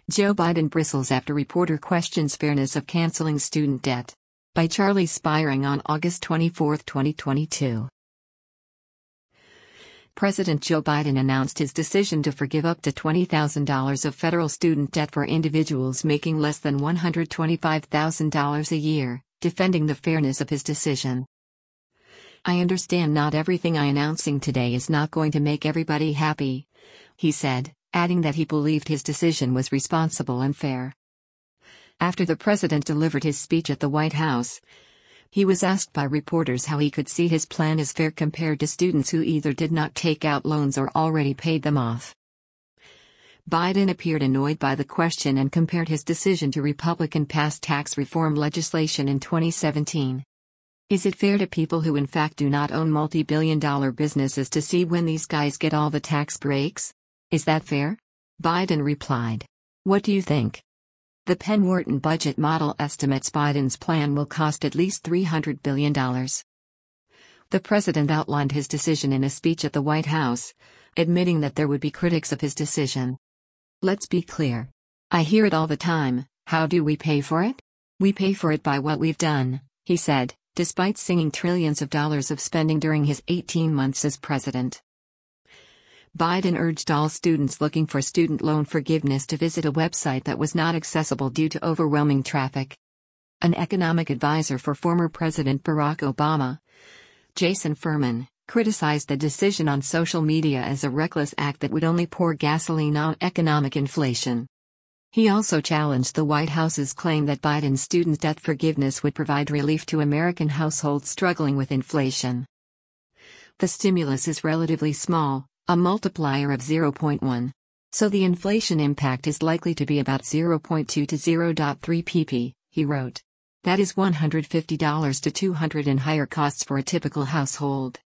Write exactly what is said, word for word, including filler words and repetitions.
Joe Biden bristles after reporter questions fairness of canceling student debt. By Charlie Spiring on August twenty-fourth, twenty twenty-two. President Joe Biden announced his decision to forgive up to twenty thousand dollars of federal student debt for individuals making less than one hundred twenty-five thousand dollars a year, defending the fairness of his decision. "I understand not everything I'm announcing today is not going to make everybody happy," he said, adding that he believed his decision was responsible and fair. After the president delivered his speech at the White House, he was asked by reporters how he could see his plan as fair compared to students who either did not take out loans or already paid them off. Biden appeared annoyed by the question and compared his decision to Republican-passed tax reform legislation in twenty seventeen. "Is it fair to people who in fact do not own multi-billion dollar businesses to see when these guys get all the tax breaks? Is that fair?" Biden replied. "What do you think?" The Penn-Wharton budget model estimates Biden's plan will cost at least three hundred billion dollars. The president outlined his decision in a speech at the White House, admitting that there would be critics of his decision. "Let's be clear. I hear it all the time, how do we pay for it? We pay for it by what we've done," he said, despite singing trillions of dollars of spending during his eighteen months as president. Biden urged all students looking for student loan forgiveness to visit a website that was not accessible due to overwhelming traffic. An economic advisor for former President Barack Obama, Jason Furman, criticized the decision on social media as a reckless act that would only pour gasoline on economic inflation. He also challenged the White House's claim that Biden's student debt forgiveness would provide relief to American households struggling with inflation. "The stimulus is relatively small, a multiplier of zero point one. So the inflation impact is likely to be about zero point two to zero point three percent, he wrote. That is one hundred fifty to two hundred dollars in higher costs for a typical household.